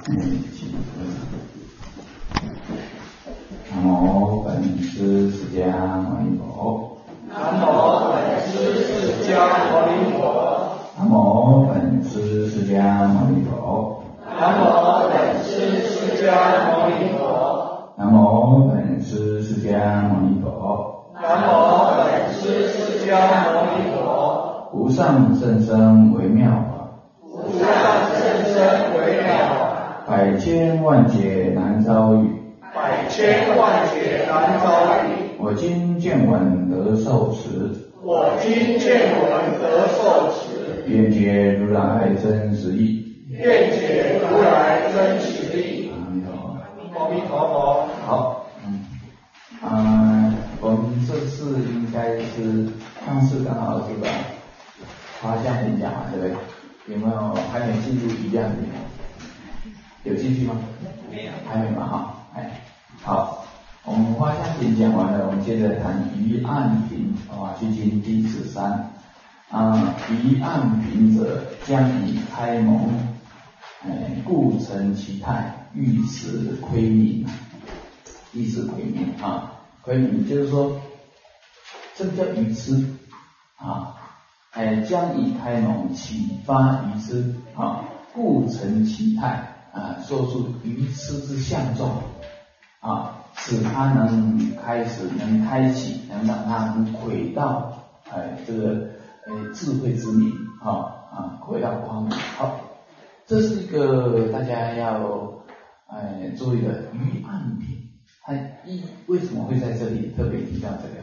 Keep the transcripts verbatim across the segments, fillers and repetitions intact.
南无本师释迦牟尼佛。 南无本师释迦牟尼佛。 南无本师释迦牟尼佛。 南无本师释迦牟尼佛。 南无本师释迦牟尼佛。 南无本师释迦牟尼佛。 无上甚深微妙法。 无上甚深微妙法。 百千万劫难遭遇。 百千万劫难遭遇。 我今见闻得受持。 我今见闻得受持。 愿解如来真实义。 愿解如来真实义。 阿弥陀佛。 阿弥陀佛。 好，嗯，啊、呃，我们这次应该是上次刚好是把华夏演讲嘛，对不对？有没有还没进入一样的？有进去吗？ 没有， 还没嘛哈，哎，好，我们华夏品讲完了，我们接着谈于暗品啊，去经第十三啊，于暗品者，将以开蒙，哎，故成其态，欲使窥明，欲使窥明啊，窥明就是说，这个叫愚痴啊，哎，将以开蒙，启发愚痴啊，故成其态。啊，说出愚痴之相状啊，使他能开始，能开启，能让他能轨道，哎，这个哎智慧之明啊啊，轨道光明。好，这是一个大家要哎注意的于暗品。它一为什么会在这里特别提到这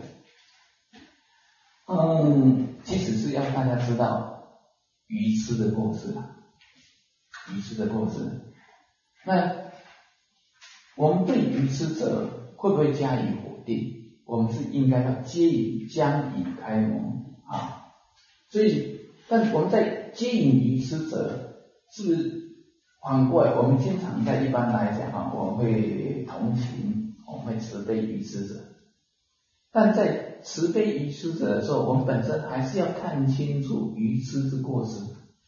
个？嗯，其实是要大家知道愚痴的过失啊，愚痴的过失。那我们对愚痴者会不会加以否定？我们是应该要接引将以开蒙啊。所以，但我们在接引愚痴者，是不是反过来？我们经常在一般来讲啊，我们会同情，我们会慈悲愚痴者。但在慈悲愚痴者的时候，我们本身还是要看清楚愚痴之过失，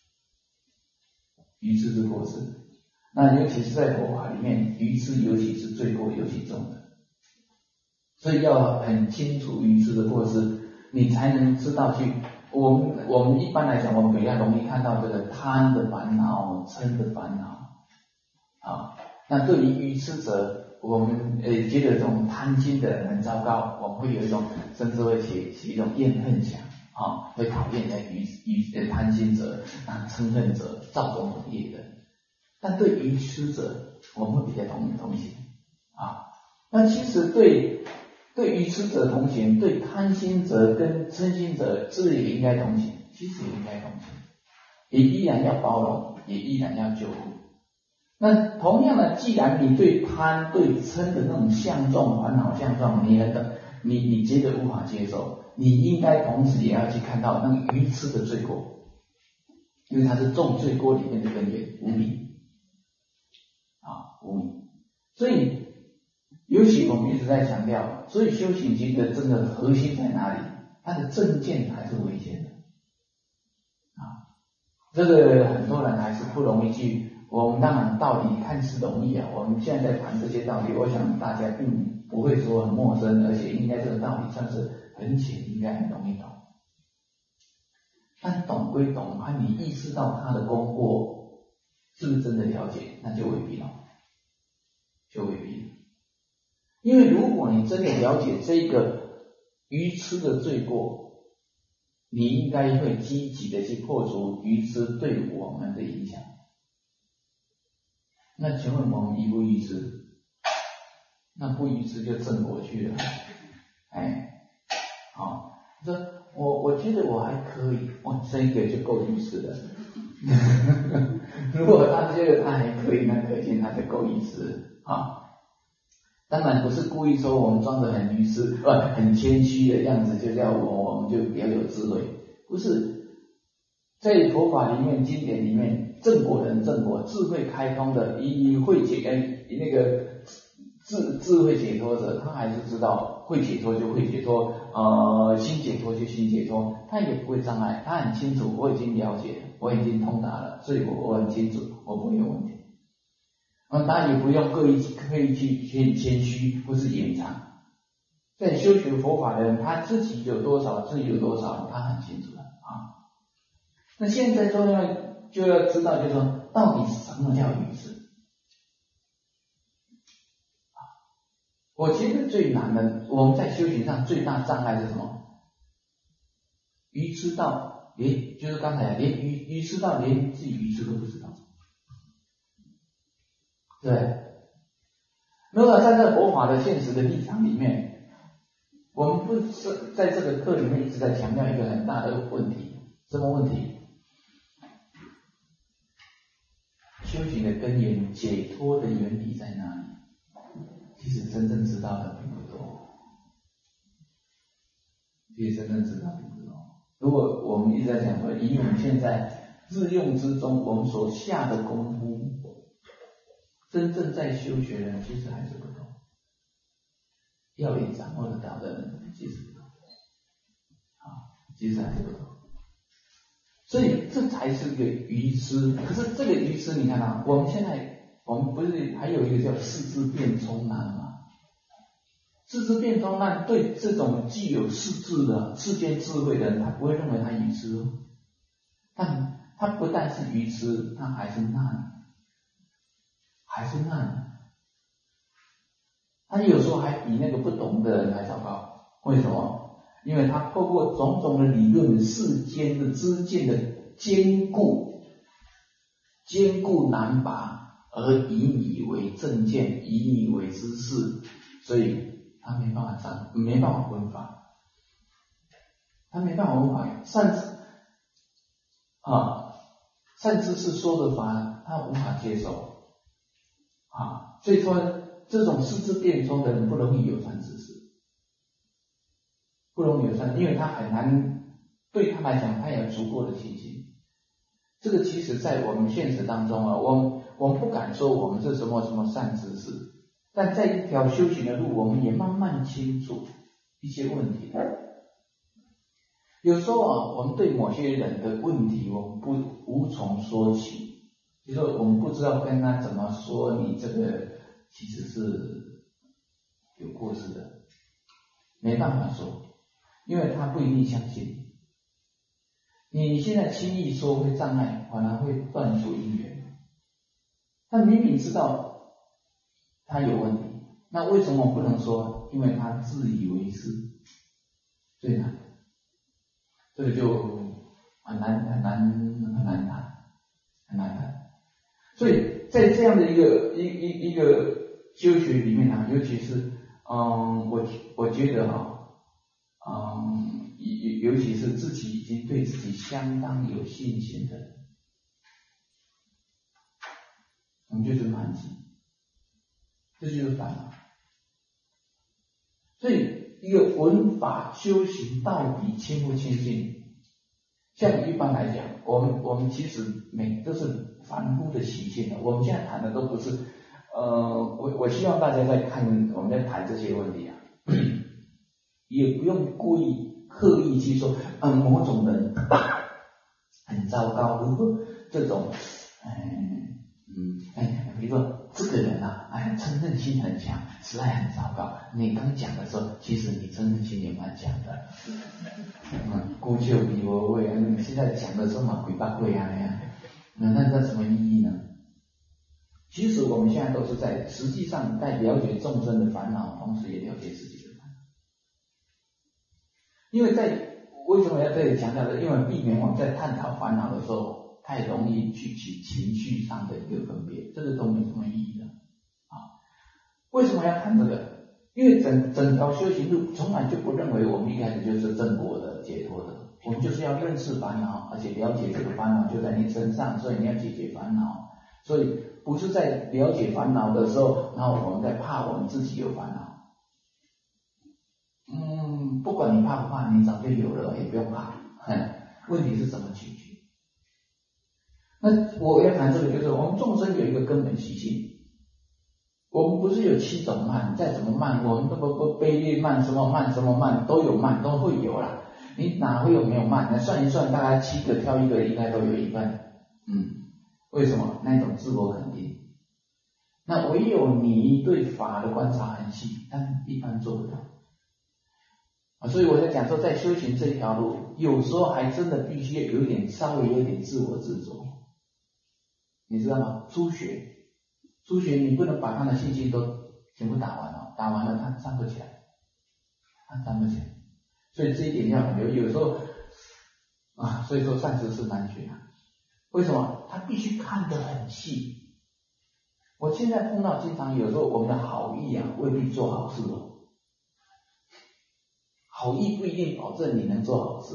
愚痴之过失。那尤其是在佛法里面，愚痴尤其是罪过尤其重的，所以要很清楚愚痴的过失，你才能知道去。我们我们一般来讲，我们比较容易看到这个贪的烦恼、嗔的烦恼啊。那对于愚痴者，我们呃觉得这种贪心的很糟糕，我们会有一种甚至会起起一种厌恨想啊，会讨厌的愚愚呃贪心者啊、嗔恨者、造种种业的。但对愚痴者，我们会比较同同情啊。那其实对对愚痴者同情，对贪心者跟嗔心者，是不是也应该同情？其实也应该同情，也依然要包容，也依然要救护。那同样的，既然你对贪、对嗔的那种相状、烦恼相状，你很你你觉得无法接受，你应该同时也要去看到那个愚痴的罪过，因为它是众罪过里面的根源，无明。啊，无明，所以尤其我们一直在强调，所以修行经的真的核心在哪里？它的正见还是危险的啊。这个很多人还是不容易去。我们当然道理看似容易啊，我们现在在谈这些道理，我想大家并不会说很陌生，而且应该这个道理算是很浅，应该很容易懂。但懂归懂，啊，你意识到它的功过。是不是真的了解？那就未必了，就未必了。因为如果你真的了解这个愚痴的罪过，你应该会积极的去破除愚痴对我们的影响。那请问我们愚不愚痴？那不愚痴就正果去了。哎，好，说我我觉得我还可以，哇，这一个就够愚痴了。如果他觉得他还可以，那可见他就够愚痴啊。当然不是故意说我们装得很愚痴，不很谦虚的样子，就叫我我们就比较有智慧，不是。在佛法里面、经典里面，正果人正果，智慧开通的，以慧解呃那个智智慧解脱者，他还是知道会解脱就会解脱，呃，心解脱就心解脱，他也不会障碍，他很清楚，我已经了解了，我已经通达了，所以我我很清楚，我不会有问题。 嗯，他也不用刻意刻意去谦谦虚或是掩藏。在修学佛法的人，他自己有多少，自己有多少，他很清楚的啊。那现在重要就要知道，就是说，到底什么叫愚痴？我觉得最难的，我们在修行上最大障碍是什么？愚痴到连，就是刚才连愚愚痴到连自己愚痴都不知道。对。如果站在佛法的现实的立场里面，我们不是在这个课里面一直在强调一个很大的问题，什么问题？修行的根源、解脱的原理在哪里？其实真正知道的并不多，其实真正知道并不多。如果我们一直在讲说，以我们现在日用之中我们所下的功夫，真正在修学的人其实还是不多，要理掌握得到的人其实不多，啊，其实还是不多。所以这才是个愚痴。可是这个愚痴，你看啊，我们现在我们不是还有一个叫世智辩冲难吗？世智辩冲难对这种具有世智的世间智慧的人，他不会认为他愚痴哦，但他不但是愚痴，他还是难，还是难。他有时候还比那个不懂的人还糟糕。为什么？因为他透过种种的理论，世间的知见的坚固，坚固难拔，而以你为正见，以你为知识，所以他没办法上，没办法闻法，他没办法闻法，善知啊，善知识说的法，他无法接受啊，所以说这种世智辩冲的人不容易有善知识。不容易有善，因为他很难，对他来讲，他有足够的信心。这个其实在我们现实当中啊，我们我们不敢说我们是什么什么善知识，但在一条修行的路，我们也慢慢清楚一些问题。有时候啊，我们对某些人的问题，我们不无从说起，就是说我们不知道跟他怎么说，你这个其实是有过失的，没办法说。因为他不一定相信，你现在轻易说会障碍，反而会断除因缘。他明明知道他有问题，那为什么不能说？因为他自以为是，最难，这个就很难很难很难谈，很难谈。所以在这样的一个一一一个修学里面啊，尤其是嗯，我我觉得哈。嗯，尤其是自己已经对自己相当有信心的人，我们就是慢性，这就是烦恼。所以一个闻法修行到底清不清净？像一般来讲，我们我们其实每都是凡夫的习性的。我们现在谈的都不是，呃，我我希望大家在看我们在谈这些问题啊，也不用故意。刻意去说，嗯，某种人很糟糕，如果这种，嗯嗯，哎，比如说这个人啊，哎，嗔恨心很强，实在很糟糕。你刚讲的时候，其实你嗔恨心也蛮强的，嗯，孤丘比我畏啊，你现在讲的时候嘛，鬼八鬼啊那样，那那那什么意义呢？其实我们现在都是在实际上在了解众生的烦恼，同时也了解自己的。因为在为什么要这里强调呢？因为避免我们在探讨烦恼的时候，太容易去起情绪上的一个分别，这个都没什么意义的啊。为什么要谈这个？因为整整条修行路从来就不认为我们一开始就是正果的、解脱的，我们就是要认识烦恼，而且了解这个烦恼就在你身上，所以你要解决烦恼。所以不是在了解烦恼的时候，然后我们在怕我们自己有烦恼。嗯，不管你怕不怕，你早就有了，也不用怕。问题是怎么解决？那我要谈这个，就是我们众生有一个根本习性，我们不是有七种慢，再怎么慢，我们都不不卑劣慢，什么慢什么慢都有慢，都会有啦。你哪会有没有慢？那算一算，大概七个挑一个，应该都有一半。嗯，为什么？那种自我肯定。 那唯有你对法的观察很细，但一般做不到。啊，所以我在讲说，在修行这条路，有时候还真的必须有一点稍微有一点自我执着，你知道吗？初学，初学你不能把他的信心都全部打完了，打完了他站不起来，他站不起来，所以这一点要很留意。有时候啊，所以说善知识难学啊，为什么？他必须看得很细。我现在碰到经常有时候我们的好意啊，未必做好事哦。好意不一定保证你能做好事，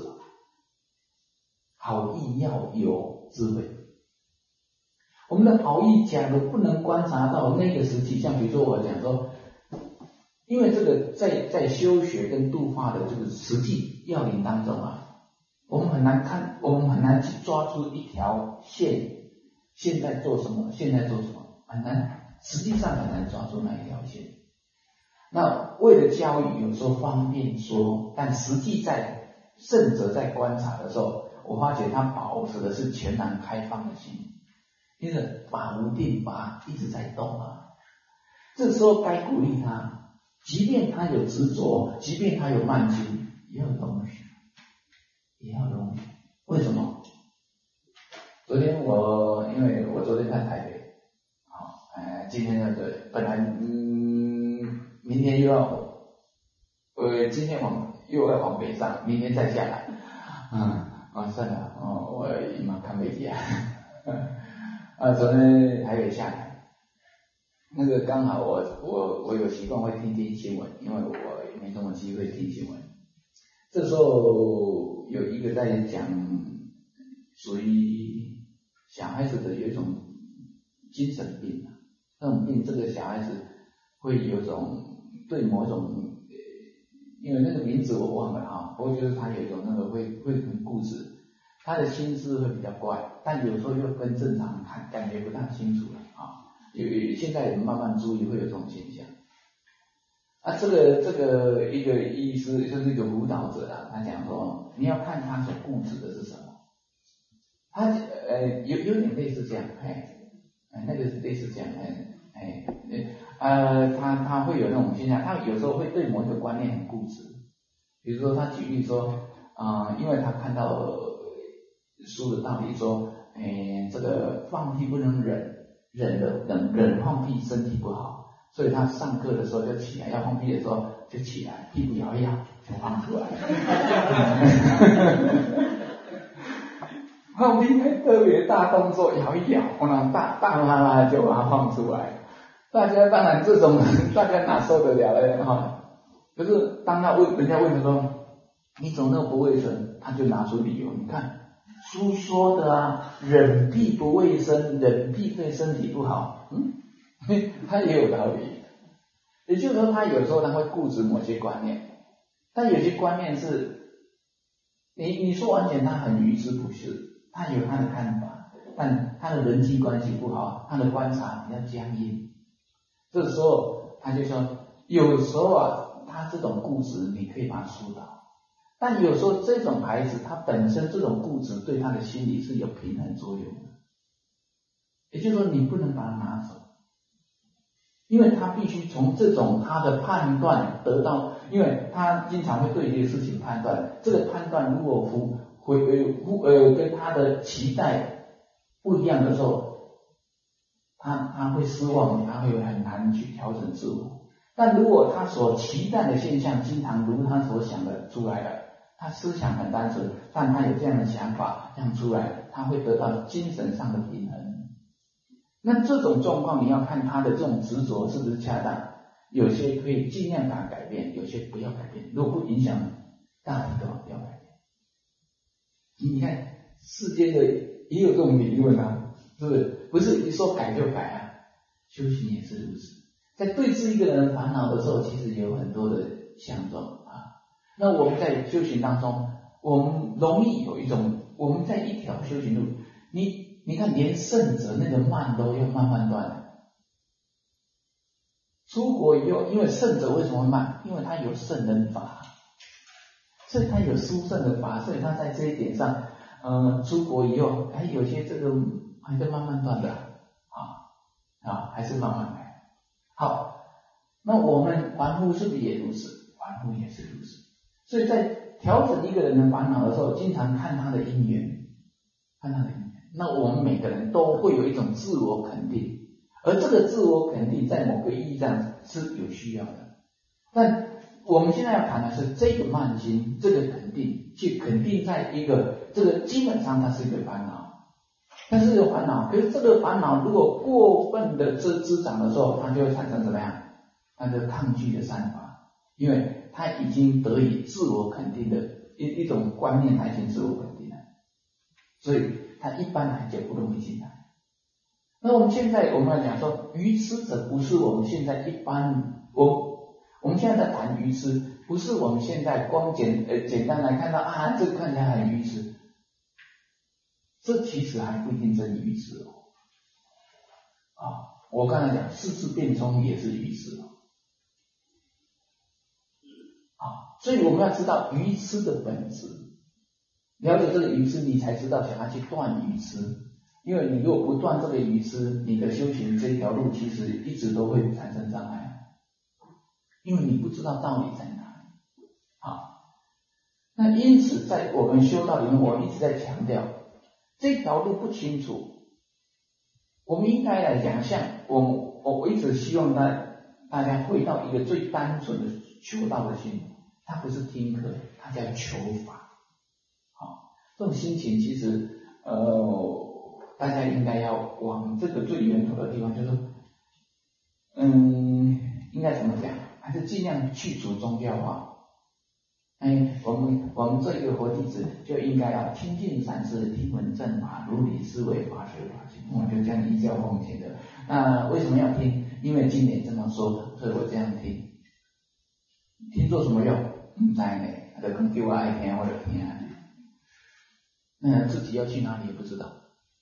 好意要有智慧。我们的好意假如不能观察到那个时期，像比如说我讲说，因为这个在在修学跟度化的这个实际要领当中啊，我们很难看，我们很难去抓出一条线，现在做什么，现在做什么，很难，实际上很难抓住那一条线。那为了教育，有时候方便说，但实际在圣者在观察的时候，我发觉他保持的是全然开放的心，因为法无定法一直在动啊。这时候该鼓励他，即便他有执着，即便他有慢心，也要容许，也要容许。为什么？昨天我因为我昨天在台北，好，呃，今天那个本来嗯。明天又要，呃，今天往又要往北上，明天再下来，嗯，啊，算了，哦，我马看飞机啊，啊，昨天台北下来，那个刚好我我我有习惯会听听新闻，因为我没什么机会听新闻。这时候有一个在讲，属于小孩子的有一种精神病啊，那种病，这个小孩子会有种。对某种，因为那个名字我忘了哈，不过就是他有一种那个会会很固执，他的心思会比较怪，但有时候又跟正常看感觉不大清楚了啊。有现在人慢慢注意会有这种现象。啊，这个这个一个医师就是一个辅导者啦，他讲说你要看他所固执的是什么，他呃有有点类似这样，哎，那个类似这样，哎哎。呃，他他会有那种现象，他有时候会对某一个观念很固执。比如说，他举例说，啊、呃，因为他看到书的道理说，哎，这个放屁不能忍，忍的忍忍放屁身体不好，所以他上课的时候就起来，要放屁的时候就起来，屁股摇一摇就放出来。放屁还特别大动作，摇一摇，然后大大啦啦就把它放出来。大家当然这种人大家哪受得了嘞哈？可是当他问人家问他说你怎么那么不卫生，他就拿出理由，你看书说的啊，忍屁不卫生，忍屁对身体不好，嗯，他也有道理。也就是说，他有时候他会固执某些观念，但有些观念是你你说完全他很愚痴不是，他有他的看法，但他的人际关系不好，他的观察比较僵硬。这时候他就说，有时候啊，他这种固执你可以把他疏导，但有时候这种孩子他本身这种固执对他的心理是有平衡作用的，也就是说你不能把他拿走，因为他必须从这种他的判断得到，因为他经常会对这些事情判断，这个判断如果符回呃呃跟他的期待不一样的时候。他他会失望，他会很难去调整自我。但如果他所期待的现象经常如他所想的出来了，他思想很单纯，但他有这样的想法，这样出来，他会得到精神上的平衡。那这种状况你要看他的这种执着是不是恰当，有些可以尽量把它改变，有些不要改变，如果不影响大体的话不要改变。你看世间的也有这种理论啊，是不是？不是一说改就改啊，修行也是如此。在对治一个人烦恼的时候，其实有很多的相状啊。那我们在修行当中，我们容易有一种，我们在一条修行路，你你看连圣者那个慢都要慢慢断。出国以后，因为圣者为什么会慢？因为他有圣人法，所以他有殊胜的法，所以他在这一点上，呃，出国以后，还有些这个还在慢慢断的啊啊，还是慢慢来。 好，那我们凡夫是不是也如此？凡夫也是如此。所以在调整一个人的烦恼的时候，经常看他的因缘，看他的因缘。那我们每个人都会有一种自我肯定，而这个自我肯定在某个意义上是有需要的。但我们现在要谈的是这个慢心，这个肯定，去肯定在一个这个基本上它是一个烦恼，它是一个烦恼。可是这个烦恼如果过分的滋滋长的时候，它就会产生怎么样？它的抗拒的散发，因为它已经得以自我肯定的一一种观念，它已经自我肯定了，所以它一般来讲不容易进来。那我们现在我们来讲说，愚痴者不是我们现在一般我。我们现在在谈愚痴，不是我们现在光简呃简单来看到啊，这个看起来很愚痴，这其实还不一定真愚痴哦。啊，我刚才讲四字变聪也是愚痴哦。啊，所以我们要知道愚痴的本质，了解这个愚痴，你才知道想要去断愚痴。因为你如果不断这个愚痴，你的修行这条路其实一直都会产生障碍。因为你不知道道理在哪里，啊，那因此在我们修道里面，我一直在强调这条路不清楚，我们应该来讲，像我我我一直希望大大家会到一个最单纯的求道的心，它不是听课，它叫求法，啊，这种心情其实呃大家应该要往这个最源头的地方，就是说，嗯，应该怎么讲？还是尽量去除宗教化。哎，我们我们这一个佛弟子就应该要亲近善知识，听闻正法，如理思维，法学法行，我就这样依教奉行的。那为什么要听？因为经典这么说，所以我这样听。听做什么用？不知呢，就讲叫我爱听我就听。那自己要去哪里也不知道。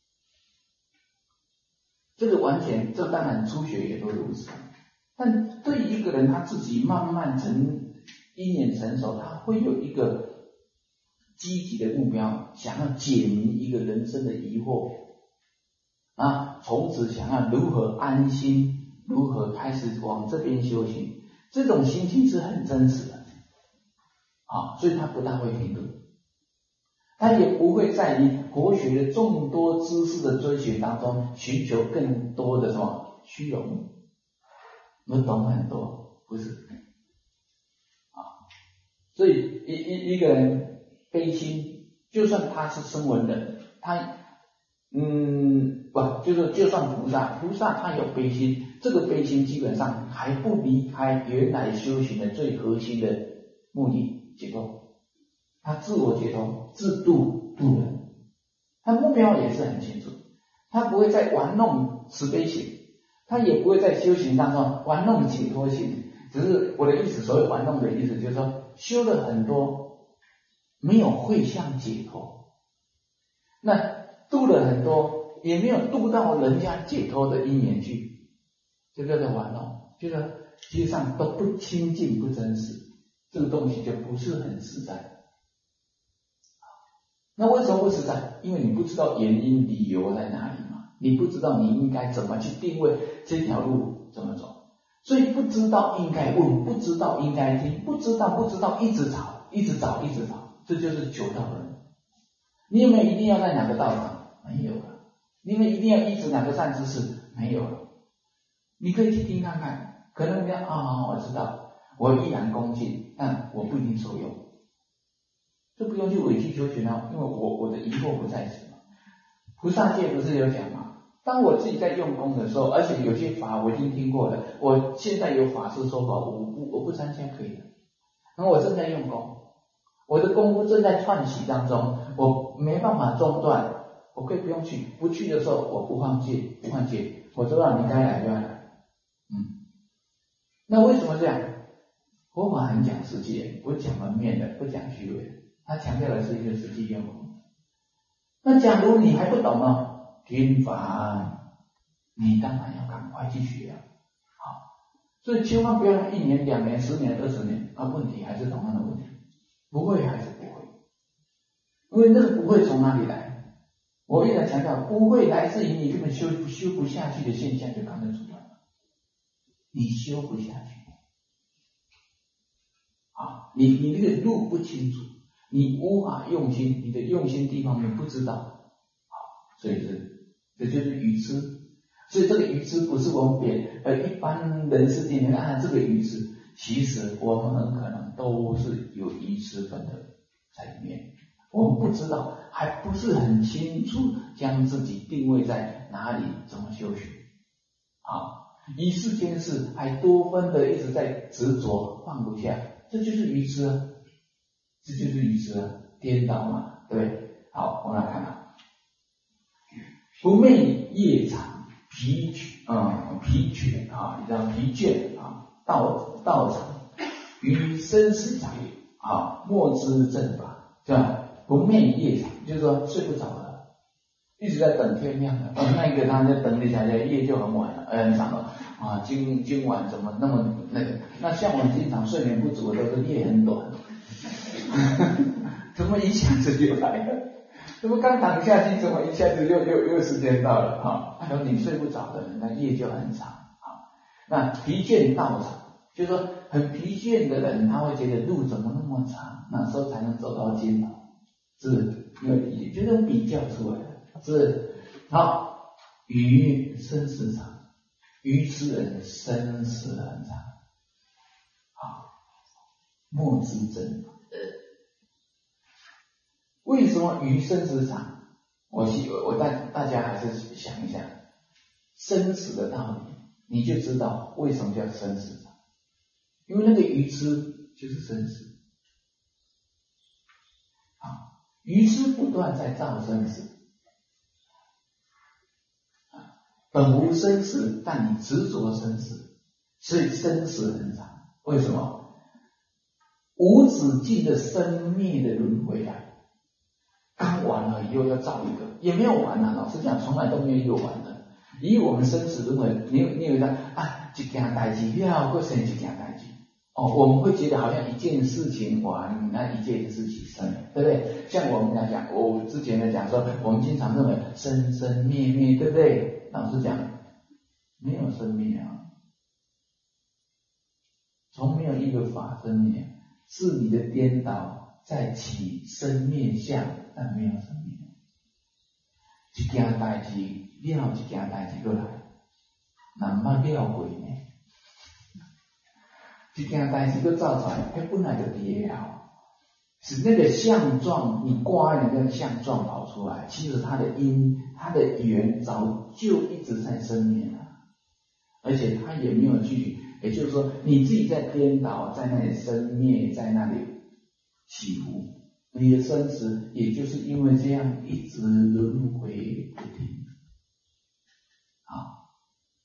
这个完全，这当然初学也都如此。但对于一个人他自己慢慢成因缘成熟，他会有一个积极的目标，想要解明一个人生的疑惑啊，从此想要如何安心，如何开始往这边修行，这种心情是很真实的啊，所以他不大会停顿，他也不会在于佛学的众多知识的追寻当中寻求更多的什么虚荣。我懂很多，不是啊，所以一一一个人悲心，就算他是声闻人，他嗯不，就是就算菩萨，菩萨他有悲心，这个悲心基本上还不离开原来修行的最核心的目的解脱，他自我解脱，自度度人，他目标也是很清楚，他不会再玩弄慈悲心。他也不会在修行当中玩弄解脱性，只是我的意思，所谓玩弄的意思就是说，修了很多没有会向解脱，那度了很多也没有度到人家解脱的因缘去，这叫做玩弄，就是实际上都不清净不真实，这个东西就不是很实在。那为什么不实在？因为你不知道原因理由在哪里嘛，你不知道你应该怎么去定位这条路怎么走，所以不知道应该问，不知道应该听，不知道不知道一直找一直找一直找，这就是求道人。你有没有一定要在哪个道场？没有了。你有没有一定要依止哪个善知识？没有了。你可以去听看看，可能人家啊，我知道，我依然恭敬，但我不一定受用。这不用去委曲求全啊，因为我我的疑惑不在此嘛。菩萨戒不是有讲吗？当我自己在用功的时候，而且有些法我已经听过了，我现在有法师说法，我不我不参加可以的。然后我正在用功，我的功夫正在串习当中，我没办法中断，我可以不用去，不去的时候我不放戒，不放戒，我知道你该来就要来。嗯，那为什么这样？佛法很讲实际，不讲门面的，不讲虚伪的，他强调的是一个实际用功。那假如你还不懂呢，听法，你当然要赶快去学啊。好，所以千万不要用一年、两年、十年、二十年，啊，问题还是同样的问题，不会还是不会，因为那个不会从哪里来？我一直强调，不会来自于你根本修修不下去的现象就看得出来了。 你修不下去。啊，你你那个路不清楚，你无法用心，你的用心地方你不知道，啊，所以是这就是愚痴。所以这个愚痴不是我们别呃一般人世间里面啊这个愚痴，其实我们很可能都是有愚痴分的在里面，我们不知道，还不是很清楚将自己定位在哪里，怎么修学啊。一世间事还多分的一直在执着放不下，这就是愚痴啊，这就是愚痴啊，颠倒嘛，对不对？好，我们来看啊，不寐夜长，疲嗯疲倦啊，你知道疲倦啊，道道场于生死长也啊，莫知正法，是吧？不寐夜长，就是说睡不着了，一直在等天亮了。哦，那个他在等你下，夜就很晚了，呃，很长了啊。今今晚怎么那么那个？那像我们经常睡眠不足的都是夜很短，怎么一下子就来了？怎么刚躺下去，怎么一下子又又又时间到了哈？然后你睡不着的人，那夜就很长啊。那疲倦道场，就是说很疲倦的人，他会觉得路怎么那么长，哪时候才能走到尽头？是，因为也就是比较出来的，是好。于生死长，愚痴人生死很长，好，莫知真法。为什么于生死长？我我大大家还是想一下生死的道理，你就知道为什么叫生死长。因为那个愚痴就是生死。愚痴不断在造生死，本无生死，但你执着生死，所以生死很长。为什么？无止境的生灭的轮回啊，刚完了以后要造一个，也没有完啊。老实讲，从来都没有一个完的。以我们生死轮回，你你有讲啊，一件代志了，过生一件代志。哦，我们会觉得好像一件事情完，那一件事情生，对不对？像我们来讲，我之前来讲说，我们经常认为生生灭灭，对不对？老实讲，没有生灭啊，从没有一个法生灭，是你的颠倒在起生灭相，但没有生灭。一件代志了，一件代志过来，那么了过呢？一件代志都造出来，它本来就跌了，是那个相状，你挂那个相状跑出来，其实它的因、它的缘早就一直在生灭了，而且它也没有去，也就是说你自己在颠倒，在那里生灭，在那里起伏，你的生死也就是因为这样一直轮回不停。啊，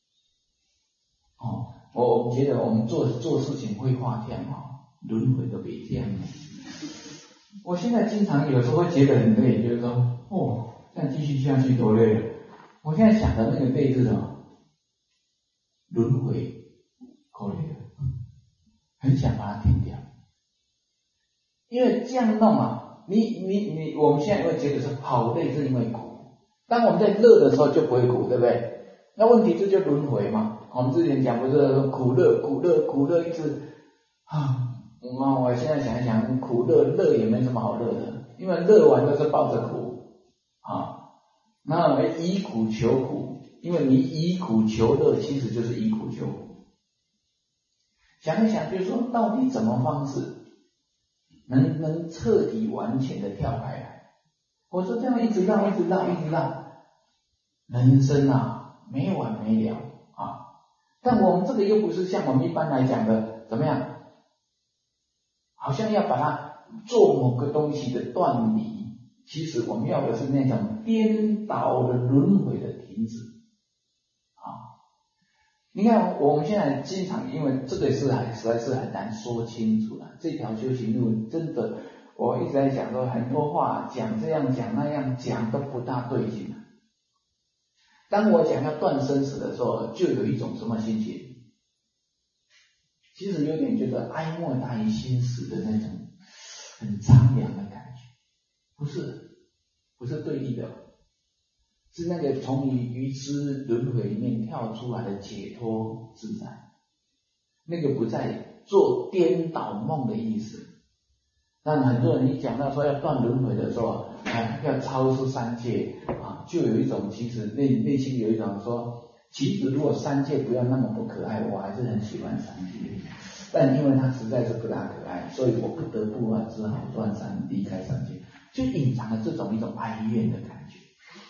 哦。我我觉得我们做做事情会发天啊，轮回都别这样。我现在经常有时候会觉得很累，就是说，哦，这样继续下去多累了。我现在想的那个累是什么？轮回，够累了，很想把它停掉。因为这样弄啊，你你你，我们现在会觉得说好累，是因为苦。当我们在乐的时候就不会苦，对不对？那问题这就轮回嘛。我们之前讲不是苦乐苦乐苦乐一直啊，那我现在想一想，苦乐乐也没什么好乐的，因为乐完都是抱着苦啊。那以苦求苦，因为你以苦求乐，其实就是以苦求苦。想一想，就是说到底怎么方式能能彻底完全的跳开来？我说这样一直绕一直绕一直绕，人生啊没完没了啊。但我们这个又不是像我们一般来讲的怎么样，好像要把它做某个东西的断离，其实我们要的是那种颠倒的轮回的停止啊。你看我们现在经常因为这个是还实在是很难说清楚了，这条修行路真的我一直在讲说很多话讲这样讲那样讲都不大对劲。当我讲要断生死的时候，就有一种什么心情？其实有点觉得哀莫大于心死的那种很苍凉的感觉，不是，不是对立的，是那个从愚愚痴轮回里面跳出来的解脱自在那个不在做颠倒梦的意思。但很多人一讲到说要断轮回的时候，啊，要超出三界啊，就有一种其实内内心有一种说，其实如果三界不要那么不可爱，我还是很喜欢三界。但因为它实在是不大可爱，所以我不得不啊，只好断三离开三界，就隐藏了这种一种哀怨的感觉，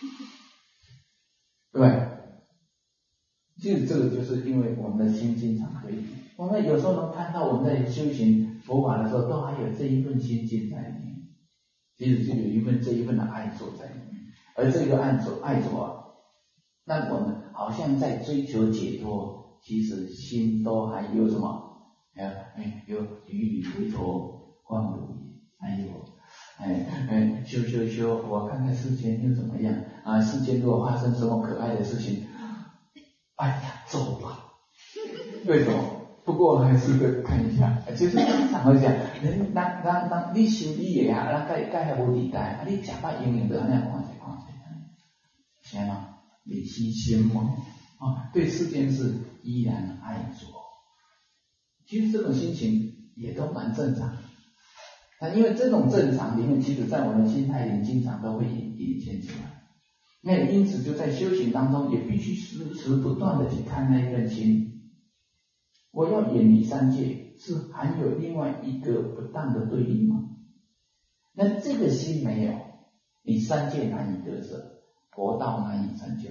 对吧？其实这个就是因为我们的心经常可以，我们有时候能看到我们在修行佛法的时候，都还有这一份心境在里面，其实就有一份这一份的爱着在里面，而这个爱着爱着啊，那我们好像在追求解脱，其实心都还有什么？哎，有屡屡回头望如也，还有哎哎修修修，我看看世间又怎么样啊？世间如果发生什么可爱的事情，哎呀，走吧。为什么？不过还是会看一下，就是经常会讲，人当当当你修你的啊，那该该还无理解，啊你假把应用的那样看一看一下，行吗？你心心吗？啊，对世间事依然爱着。其实这种心情也都蛮正常的，但因为这种正常里面，其实在我们心态里经常都会引引现出来。那因此就在修行当中，也必须时时不断的去看那一份心。我要远离三界，是含有另外一个不当的对立吗？那这个心没有，你三界难以得舍，佛道难以成就。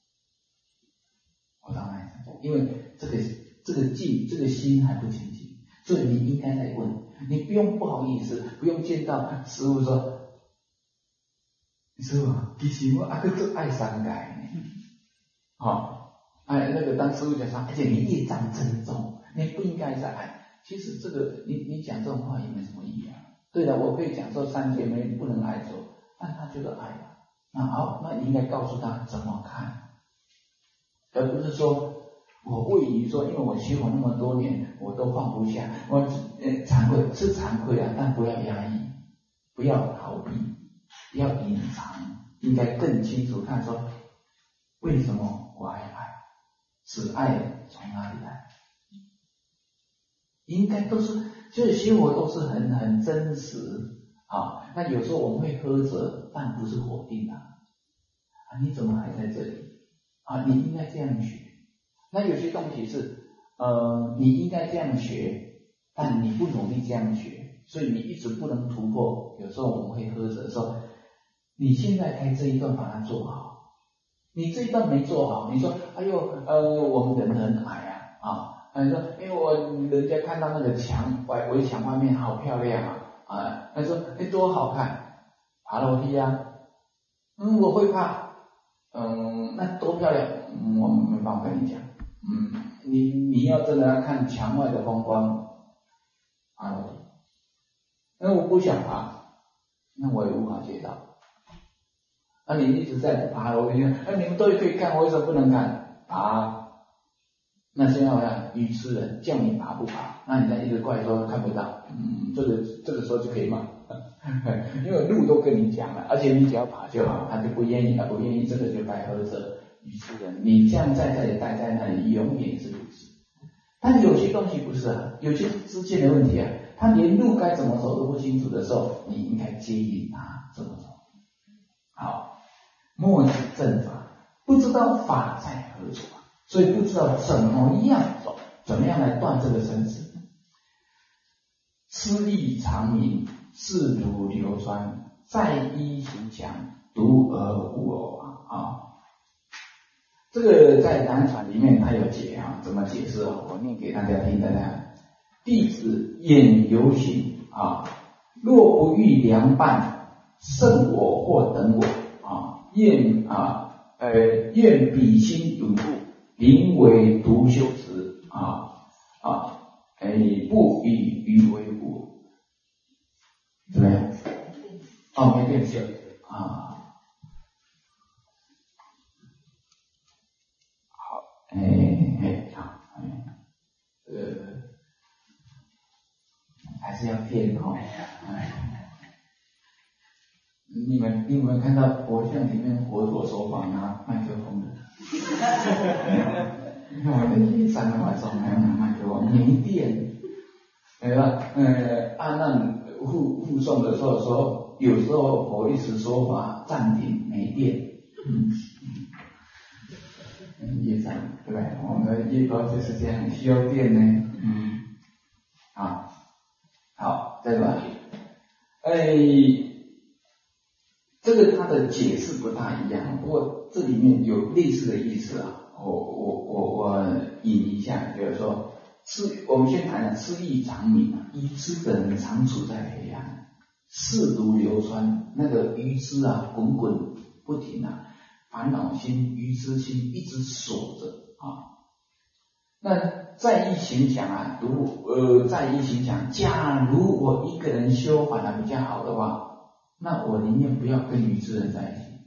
佛道难以成就，因为这个。这个境，这个心还不清净，所以你应该再问，你不用不好意思，不用见到师父说，师父，其实我啊个做爱三改呢，好、哦，哎那个当师父讲说，而且你业障真重，你不应该再爱。其实这个你你讲这种话也没什么意义啊。对了，我可以讲说三界没不能爱着，但他就是爱了。那好，那你应该告诉他怎么看，而不是说。我位于说，因为我修了那么多年，我都放不下，我呃惭愧是惭愧啊，但不要压抑，不要逃避，不要隐藏，应该更清楚看说，为什么我还爱？此爱从哪里来？应该都是，这些我都是很很真实啊。那有时候我们会呵责，但不是否定啊。啊，你怎么还在这里？啊，你应该这样学。那有些东西是，呃，你应该这样学，但你不努力这样学，所以你一直不能突破。有时候我们会呵责说，你现在该这一段把它做好，你这一段没做好，你说，哎呦，呃，我们人很矮啊，啊，你说，因为我人家看到那个墙外围墙外面好漂亮啊，啊，他说，哎，多好看，爬楼梯啊，嗯，我会怕，嗯，那多漂亮，嗯，我没办法跟你讲。嗯，你你要真的要看墙外的风光，爬楼梯，那我不想爬，那我也无法接到。那、啊、你一直在爬楼梯，那、啊、你们都可以看，我为什么不能看？爬，那现在好像愚痴人叫你爬不爬，那你再一直怪说看不到，嗯，这个这个时候就可以骂，因为路都跟你讲了，而且你只要爬就好，他就不愿意，他不愿意，这个就该呵责。愚痴人，你这样在这里待在那里，永远是如此。但有些东西不是啊，有些之间的问题啊，他连路该怎么走都不清楚的时候，你应该接引他怎么走。好，莫知正法，不知道法在何处啊，所以不知道怎么样走，怎么样来断这个生死。痴意长明，势如流川，在依行强，独而无偶啊！啊这个在南传里面他有解啊，怎么解释啊？我念给大家听的呢。弟子眼游行啊，若不遇良伴，胜我或等我啊，愿啊呃愿彼心永固，宁为独修持啊啊哎不与鱼为伍，怎么样？哦，没变色啊。哎哎好，哎，呃，还是要变哦。哎，你们你有没有看到佛像里面佛陀手法拿麦克风的？你看我的长得晚上还要拿麦克风， 没电，对吧？呃，阿难护护送的时候说，有时候佛一时说法暂停没电，嗯嗯，业障对不对？我们的业报就是这样，需要电呢，嗯，好，好，再来，哎，这个它的解释不大一样，不过这里面有类似的意思啊。我我我我引一下，就是说，是我们先谈谈失意长明啊，愚痴的人常处在黑暗，世毒流川，那个愚痴啊，滚滚不停啊，烦恼心、愚痴心一直锁着啊。那再一行想啊，如呃再一行想，假如我一个人修反而比较好的话，那我宁愿不要跟愚痴人在一起，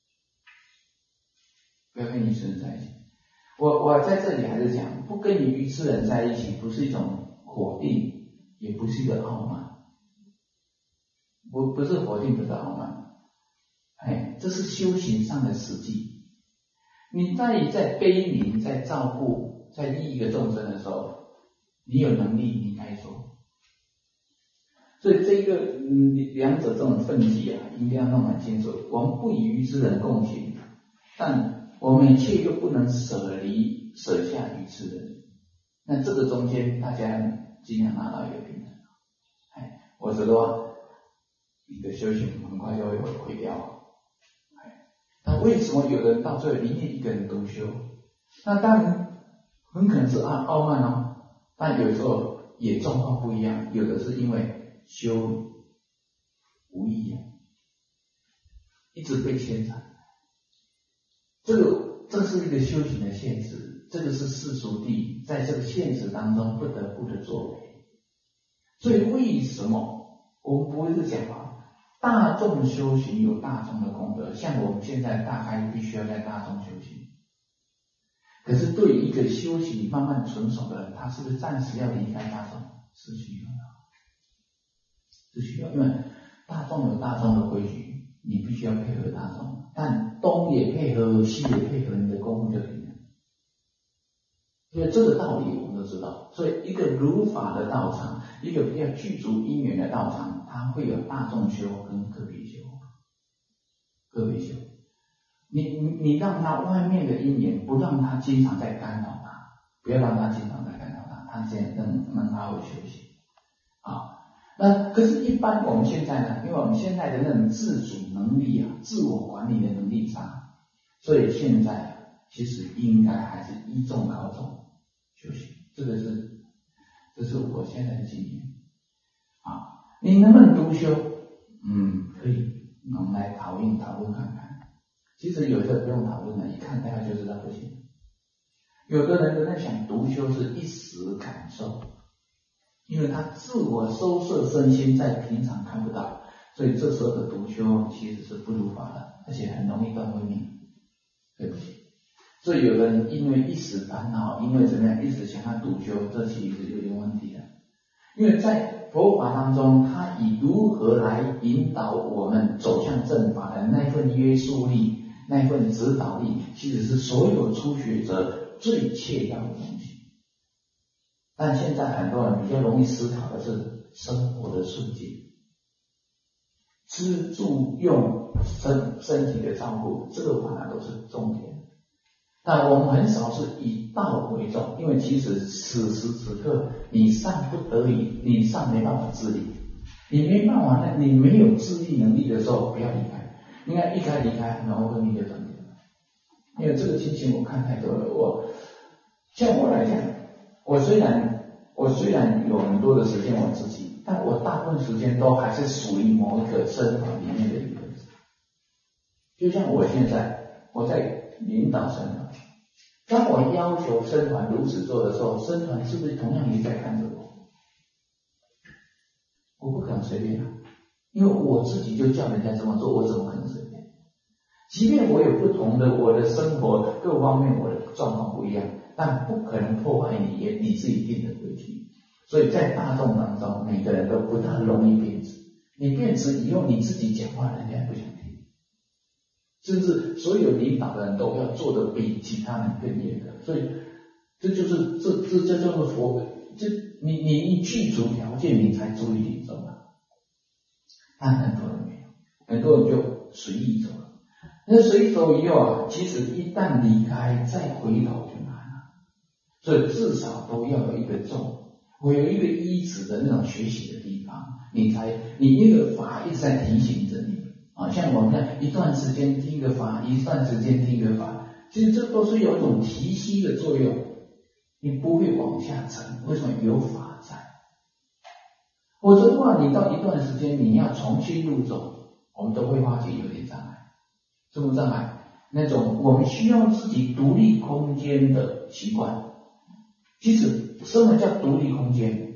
不要跟愚痴人在一起。我我在这里还是讲，不跟愚痴人在一起，不是一种否定，也不是一个傲慢，不不是否定，不是傲慢，哎，这是修行上的实际。你在在悲悯、在照顾、在利益一个众生的时候，你有能力，你该做。所以这个嗯两者这种分际啊，应该要弄很清楚。我们不与愚痴人共行，但我们却又不能舍离舍下愚痴人。那这个中间，大家尽量拿到一个平衡。哎，我觉得你的修行很快就会毁掉。哎，那为什么有的人到最后宁愿一个人独修？那当然很可能是傲傲慢哦，但有时候也状况不一样，有的是因为修无益啊，一直被牵缠。这个这是一个修行的现实，这个是世俗谛在这个现实当中不得不的作为。所以为什么我们不会是讲啊，大众修行有大众的功德，像我们现在大概必须要在大众修行。可是对于一个修行慢慢成熟的人，他是不是暂时要离开大众？是需要的，是需要，因为大众有大众的规矩，你必须要配合大众，但东也配合，西也配合，你的功夫就平了。所以这个道理我们都知道。所以一个如法的道场，一个比较具足因缘的道场，它会有大众修跟个别修，个别修。你你你让他外面的因缘，不让他经常在干扰他，不要让他经常在干扰他，他这样让让他会休息啊。那可是，一般我们现在呢，因为我们现在的那种自主能力啊，自我管理的能力差，所以现在啊，其实应该还是依众靠众修行。这个是，这是我现在的经验啊。你能不能独修？嗯，可以，我们来讨论讨论看看。其实有的不用讨论了，一看大家就知道不行。有的人在想独修是一时感受，因为他自我收摄身心在平常看不到，所以这时候的独修其实是不如法的，而且很容易断慧命，对不起。所以有的人因为一时烦恼，因为怎么样一直想要独修，这其实有点问题的。因为在佛法当中，他以如何来引导我们走向正法的那份约束力，那份指导力，其实是所有初学者最切要的东西。但现在很多人比较容易思考的是生活的顺境，吃住用身身体的照顾，这个反而都是重点。但我们很少是以道为重，因为其实此时此刻你尚不得已，你尚没办法自理，你没办法，那你没有自立能力的时候，不要离开。应该一开离开，然后跟你就断掉了。因为这个情形我看太多了。我像我来讲，我虽然我虽然有很多的时间我自己，但我大部分时间都还是属于某一个僧团里面的一个人。就像我现在我在领导僧团，当我要求僧团如此做的时候，僧团是不是同样也在看着我？我不可能随便啊，因为我自己就叫人家这么做，我怎么可能随便？即便我有不同的我的生活各方面我的状况不一样，但不可能破坏你也你自己定的规矩。所以在大众当中，每个人都不大容易变质。你变质以后，你自己讲话人家不想听，甚至所有领导的人都要做得比其他人更严格。所以这就是这这这叫做佛， 就你你你具足条件，你才足以领受啊。但很多人没有，很多人就随意走了。那随意走以后啊，其实一旦离开，再回头就难了。所以至少都要有一个重，我有一个依止的那种学习的地方，你才你那个法一直在提醒着你啊。像我们呢，一段时间听个法，一段时间听个法，其实这都是有一种提息的作用，你不会往下沉。为什么？有法在。否则的话，你到一段时间你要重新入走，我们都会发觉有点障碍。什么障碍？那种我们需要自己独立空间的习惯。其实什么叫独立空间？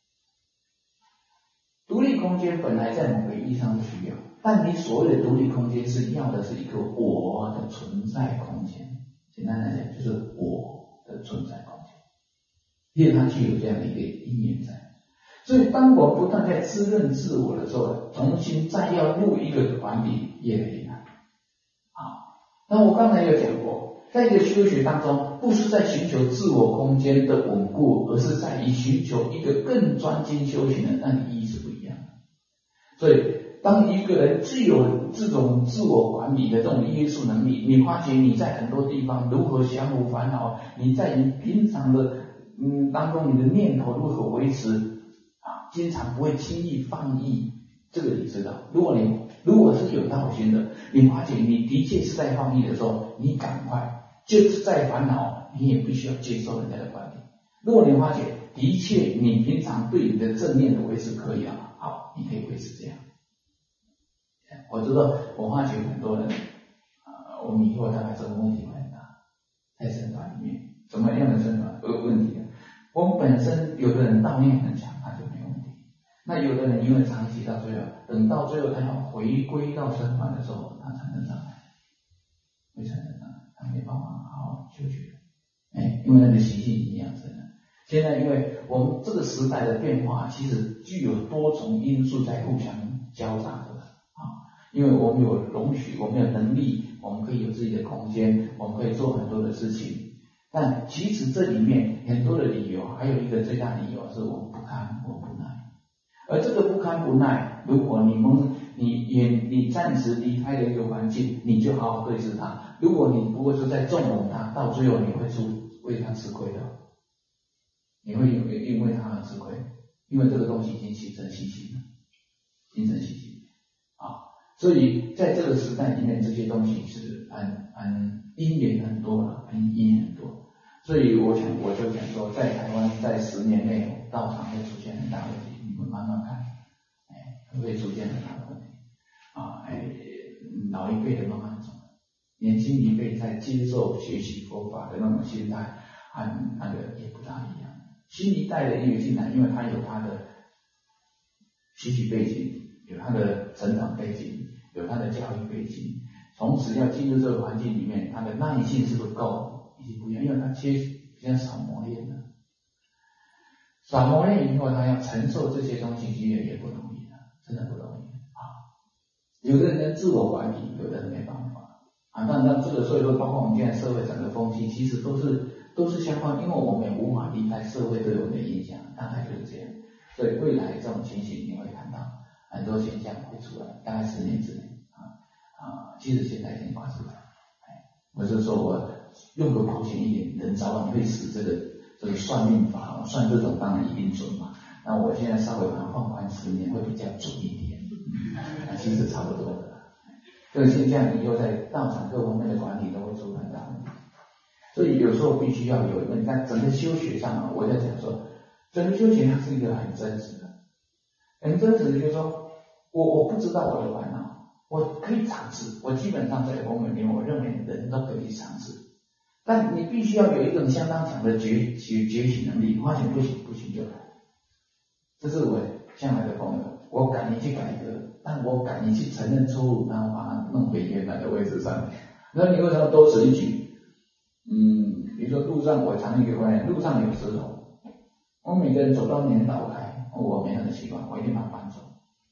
独立空间本来在某个意义上是需要，但你所谓的独立空间是要的是一个我的存在空间。简单来讲，就是我的存在空间，因为它具有这样的一个意念在。所以当我不断在滋润自我的时候，重新再要入一个团体，越来越难。好，那我刚才有讲过，在一个修学当中，不是在寻求自我空间的稳固，而是在于寻求一个更专精修行的那个意义是不一样的。所以当一个人具有这种自我管理的这种约束能力，你发觉你在很多地方如何降服烦恼，你在你平常的嗯当中，你的念头如何维持啊，经常不会轻易放逸，这个你知道。如果你如果是有道心的，你发觉你的确是在放逸的时候，你赶快就是在烦恼，你也必须要接受人家的管理。如果你发觉的确你平常对你的正念的维持可以啊，好，你可以维持这样。我知道，我发觉很多人，呃，我们以后大概这个问题会很大，在僧团里面，什么样的僧团都有问题的。我们本身有的人道念很强，他就没有问题。那有的人因为长期到最后，等到最后他要回归到僧团的时候，他产生障碍，会产生障碍，他没办法好好修学，哎，因为那个习性已经养成了。现在因为我们这个时代的变化，其实具有多重因素在互相交杂的。因为我们有容许，我们有能力，我们可以有自己的空间，我们可以做很多的事情。但其实这里面很多的理由，还有一个最大理由是我们不堪，我们不耐。而这个不堪不耐，如果你们你也你暂时离开了一个环境，你就好好对治它。如果你不会说再纵容它，到最后你会出为它吃亏的，你会因为因为它而吃亏，因为这个东西已经形成习性了，形成习性啊。所以在这个时代里面，这些东西是很很因缘很多了，很因缘很多。所以我想我就讲说，在台湾在十年内道场会出现很大问题，你们慢慢看，哎，会出现很大的问题啊，哎，老一辈的慢慢走，年轻一辈在接受学习佛法的那种心态，和那个也不大一样。新一代的也进来，因为他有他的学习背景。有他的成长背景，有他的教育背景，同时要进入这个环境里面，他的耐性是不是够，已经不一样，因为他缺比较少磨练了，少磨练以后，他要承受这些东西，其实也不容易的，真的不容易啊。有的人自我管理，有的人没办法啊。那那这个所以说，包括我们现在社会整个风气，其实都是都是相关，因为我们无法离开社会对我们的影响，大概就是这样。所以未来这种情形你会看到。很多现象会出来，大概十年之内啊啊，其实现在已经发生了。哎，我是说我用个口型一点，人早晚会死，这个这个算命法，算这种当然一定准嘛。那我现在稍微把它放宽十年，会比较准一点。啊，其实差不多的。这个现象以后在道场各方面的管理都会出很大问题。所以有时候必须要有，你看整个修学上啊，我在讲说，整个修学它是一个很真实的，很真实的就是说。我我不知道我的烦恼，我可以尝试。我基本上在公园里面，我认为人都可以去尝试，但你必须要有一种相当强的觉觉觉醒能力。发现不行，不行就来。这是我向来的风格。我敢于去改革，但我敢于去承认错误，然后把它弄回原来的位置上。那你为什么多此一举？嗯，比如说路上，我常一个观念，路上有石头，我每个人走到年倒开，我没有的习惯，我一定把它搬走。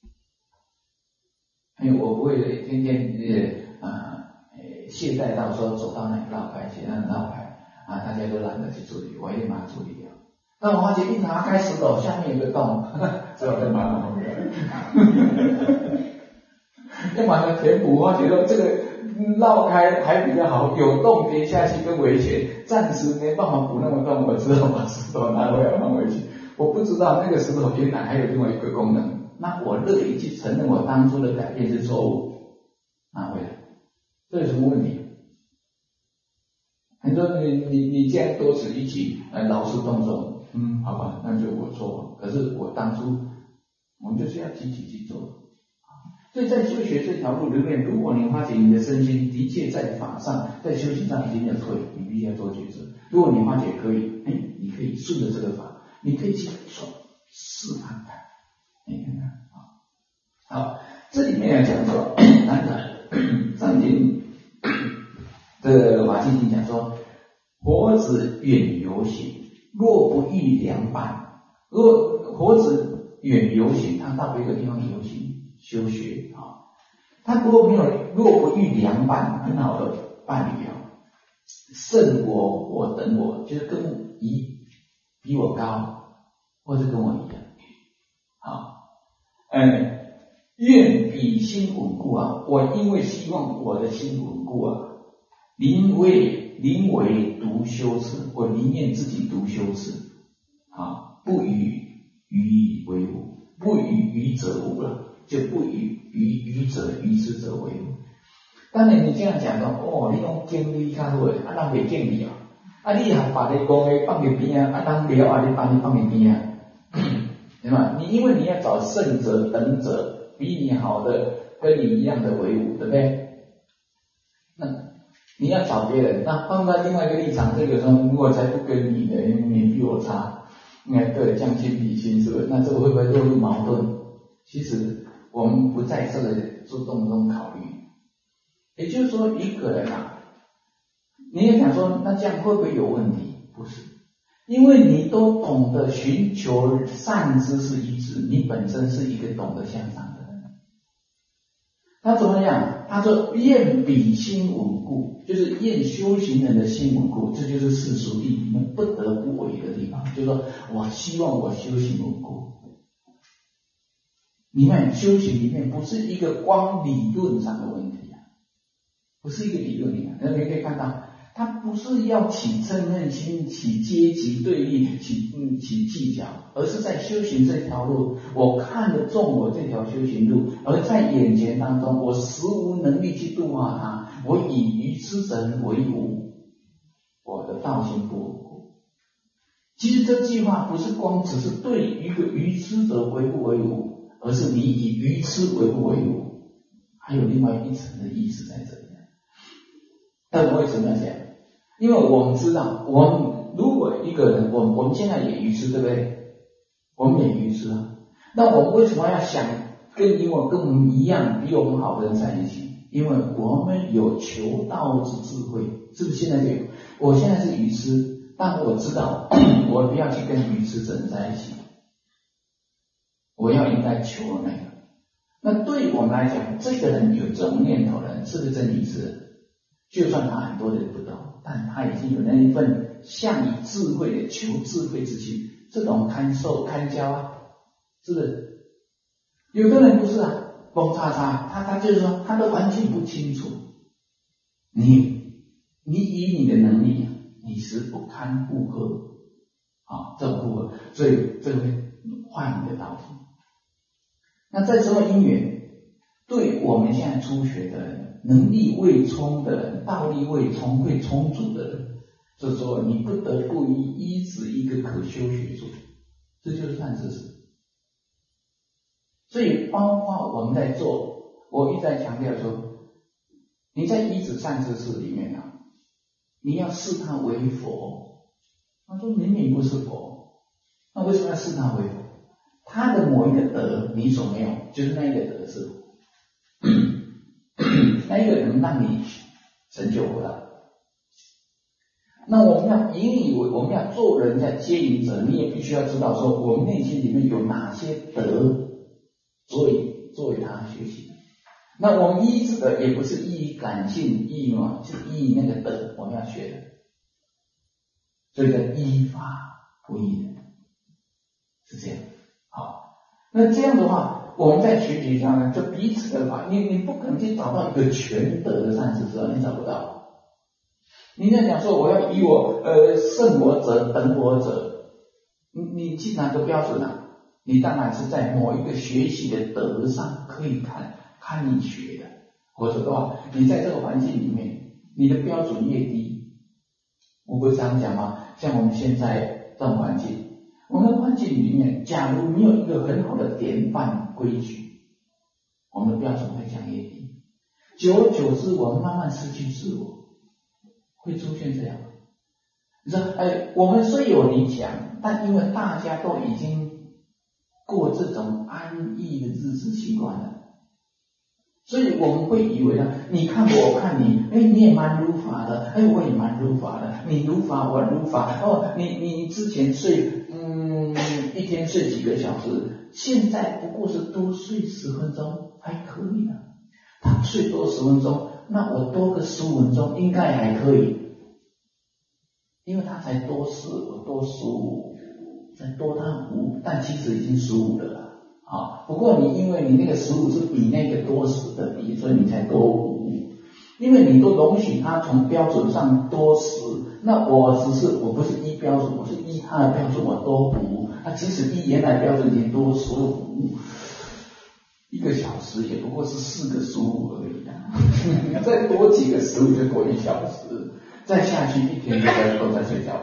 因为我不会天天呃呃懈怠到说走到哪个绕开，去那绕开啊，大家都懒得去处理，我一定把它处理掉。 但我发觉一拿开石头，下面有个洞，只好再把它弄回来。要把它填补，我觉得这个绕开还比较好，有洞跌下去更危险，暂时没办法补那么洞，我只好把石头拿回来放回去。我不知道那个石头原来还有另外一个功能，那我乐意去承认我当初的改变是错误，拿回来，这有什么问题？你说你你你这样多此一举，呃，劳师动众，嗯，好吧，那就我错，可是我当初我们就是要积极去做。所以在修学这条路里面，如果你发觉你的身心的确在法上，在修行上已经要退，你必须要做抉择。如果你发觉可以，哎，你可以顺着这个法，你可以去做试看看，你看看啊。好，这里面要讲说，那个藏经这个瓦净经讲说，佛子远游行，若不遇良伴，若佛子远游行，他到一个地方游行。修学啊，他如果没有，若不遇良伴，很好的伴侣啊，胜我我等我，就是跟一比我高，或者跟我一样，好，嗯，愿彼心稳固啊，我因为希望我的心稳固啊，宁为宁为独修持，我宁愿自己独修持啊，不与愚为伍，不与愚者伍了。就不与愚愚者愚痴者为伍。当然你这样讲说，哦，你用经理较好，啊，人袂敬你啊，啊，你还把你讲的放在边啊，啊，人了啊，你把你放在边啊，对吧？你因为你要找圣者等者，比你好的，跟你一样的为伍，对不对？那你要找别人，那放在另外一个立场，这个时候我才不跟你的，你比我差，哎，对，将心比心，是不是？那这个会不会落入矛盾？其实我们不在这个主动中考虑，也就是说，一个人啊，你也想说，那这样会不会有问题？不是，因为你都懂得寻求善知识一致，你本身是一个懂得向上的人。他怎么样？他说愿彼心稳固，就是愿修行人的心稳固，这就是世俗地里面不得不为的地方。就是说我希望我修行稳固。你看修行里面不是一个光理论上的问题啊，不是一个理论啊，那你可以看到，它不是要起嗔恨心、起阶级对立、起嗯起计较，而是在修行这条路，我看得重我这条修行路，而在眼前当中，我实无能力去度化他，我以愚痴人为伍，我的道心不稳固。其实这句话不是光只是对一个愚痴者为不为伍。而是你以愚痴为不为伍，还有另外一层的意思在这里。但我为什么要讲？因为我们知道，我们如果一个人，我们我们现在也愚痴，对不对？我们也愚痴啊。那我们为什么要想跟你我跟我们一样比我们好的人在一起？因为我们有求道之智慧，是不是现在就有？我现在是愚痴，但我知道我不要去跟愚痴者在一起。我要应该求那个，那对我们来讲，这个人有这种念头的人，是不是真愚痴？就算他很多人不懂，但他已经有那一份向以智慧的求智慧之心，这种堪受堪教啊，是不是？有的人不是啊，崩叉叉，他他就是说，他都完全不清楚，你你以你的能力，你是不堪负荷啊，这种负荷，所以这会坏你的道心。那在什么因缘，对我们现在初学的人，能力未充的人，道力未充未充足的人，这时候你不得不依依止一个可修学处，这就是善知识。所以包括我们在做，我一再强调说，你在依止善知识里面啊，你要视他为佛。他说明明不是佛，那为什么要视他为佛？他的某一个德你所没有，就是那一个德是那一个能让你成就不到。那我们要引以为我们要做人家接引者，你也必须要知道说我们内心里面有哪些德作为作为他学习的。那我们依止的也不是依感性依嘛，就是依那个德我们要学的，所以叫依法不依人。 那这样的话，我们在学习上呢，就彼此的法，你你不可能去找到一个全德的善知识，你找不到。你在讲说我要以我呃胜我者等我者，你你去哪个标准啊？你当然是在某一个学习的德上可以看看你学的，或者的话，你在这个环境里面，你的标准越低，我不是常讲吗？像我们现在这种环境，我们的环境里面，假如没有一个很好的典范规矩，我们的标准会降越低，久而久之，我们慢慢失去自我，会出现这样。你说，哎，我们虽有理想，但因为大家都已经过这种安逸的日子习惯了，所以我们会以为呢，你看我，我看你，哎，你也蛮如法的，哎，我也蛮如法的，你如法，我如法，哦，你你之前睡，嗯，一天睡几个小时，现在不过是多睡十分钟，还可以的。他睡多十分钟，那我多个十五分钟应该还可以，因为他才多十，我多十五，再多他五，但其实已经十五了。啊，不过你因为你那个十五是比那个多十的比，所以你才多五，因为你都容许他从标准上多十，那我只是我不是依标准，我是依他的标准，我多五，他即使依原来标准已经多十五，一个小时也不过是四个十五而已啊，再多几个十五就多一小时，再下去一天都在都在睡觉，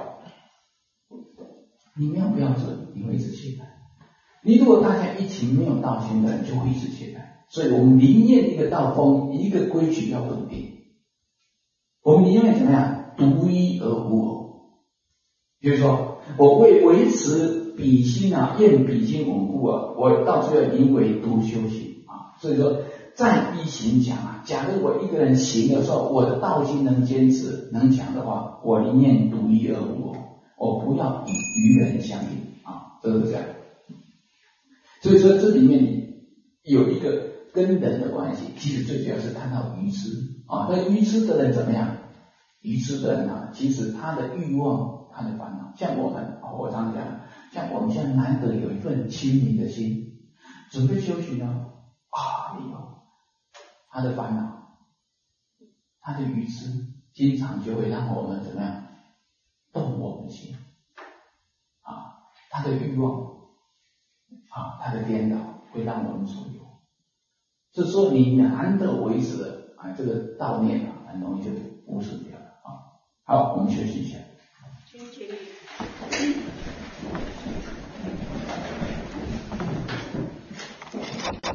你没有标准，你会一直懈怠。你如果大家一起没有道心的人，就会一直懈怠。所以我们宁愿一个道风，一个规矩要稳定。我们宁愿怎么样？独一而无偶。比如说，我为维持比心啊，验比心稳固啊，我到最后宁为独修行啊。所以说，在一行讲啊，假如我一个人行的时候，我的道心能坚持能讲的话，我宁愿独一而无偶，我不要与与人相应啊，这是这样。所以说这里面有一个跟人的关系，其实最主要是看到愚痴啊。那愚痴的人怎么样？愚痴的人啊，其实他的欲望，他的烦恼，像我们，我常讲，像我们现在难得有一份清明的心，准备修行呢，啊，以后他的烦恼，他的愚痴，经常就会让我们怎么样动我们的心啊，他的欲望。啊，他的颠倒会让我们所有，就是说你难得维持的啊，这个道念啊，很容易就污损掉了啊。好，我们休息一下。